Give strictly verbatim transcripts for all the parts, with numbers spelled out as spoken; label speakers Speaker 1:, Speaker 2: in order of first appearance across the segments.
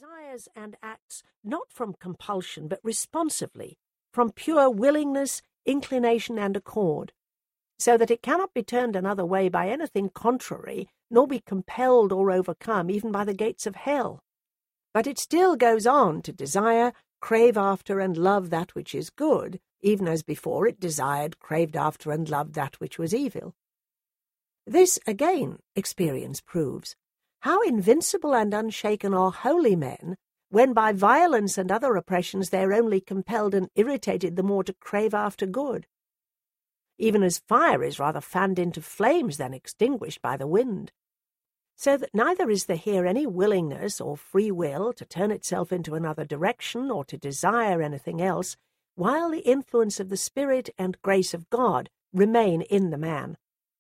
Speaker 1: desires and acts not from compulsion but responsively, from pure willingness, inclination, and accord, so that it cannot be turned another way by anything contrary, nor be compelled or overcome even by the gates of hell. But it still goes on to desire, crave after, and love that which is good, even as before it desired, craved after, and loved that which was evil. This, again, experience proves. How invincible and unshaken are holy men, when by violence and other oppressions they are only compelled and irritated the more to crave after good. Even as fire is rather fanned into flames than extinguished by the wind. So that neither is there here any willingness or free will to turn itself into another direction or to desire anything else, while the influence of the Spirit and grace of God remain in the man.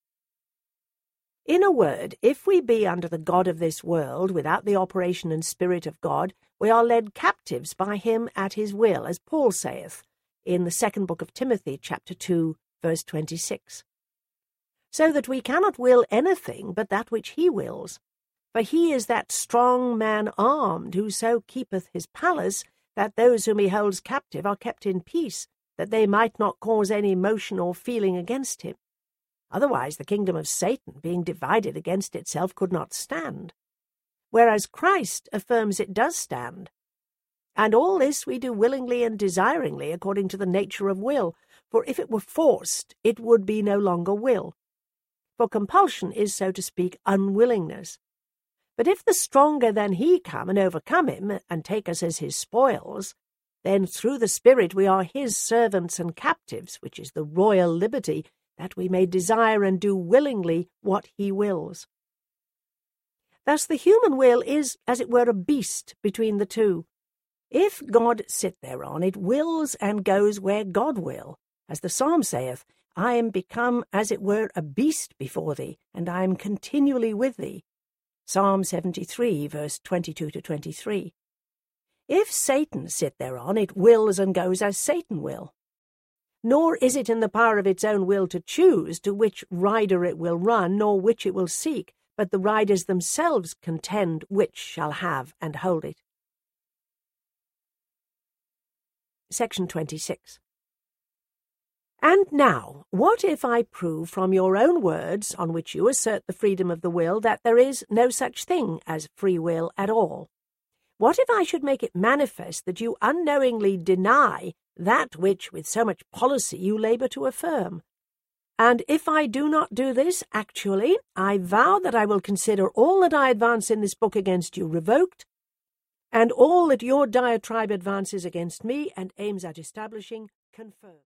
Speaker 1: In a word, if we be under the god of this world, without the operation and Spirit of God, we are led captives by him at his will, as Paul saith in the second book of Timothy, chapter two, verse twenty-six. So that we cannot will anything but that which he wills. For he is that strong man armed, who so keepeth his palace, that those whom he holds captive are kept in peace, that they might not cause any motion or feeling against him. Otherwise the kingdom of Satan, being divided against itself, could not stand, whereas Christ affirms it does stand. And all this we do willingly and desiringly, according to the nature of will, for if it were forced, it would be no longer will. For compulsion is, so to speak, unwillingness. But if the stronger than he come and overcome him, and take us as his spoils, then through the Spirit we are his servants and captives, which is the royal liberty, that we may desire and do willingly what he wills. Thus the human will is, as it were, a beast between the two. If God sit thereon, it wills and goes where God will. As the psalm saith, I am become, as it were, a beast before thee, and I am continually with thee. Psalm seventy-three, verse twenty-two to twenty-three. If Satan sit thereon, it wills and goes as Satan will. Nor is it in the power of its own will to choose to which rider it will run, nor which it will seek, but the riders themselves contend which shall have and hold it. Section twenty-six. And now, what if I prove from your own words, on which you assert the freedom of the will, that there is no such thing as free will at all? What if I should make it manifest that you unknowingly deny that which with so much policy you labour to affirm? And if I do not do this actually, I vow that I will consider all that I advance in this book against you revoked, and all that your diatribe advances against me and aims at establishing confirmed.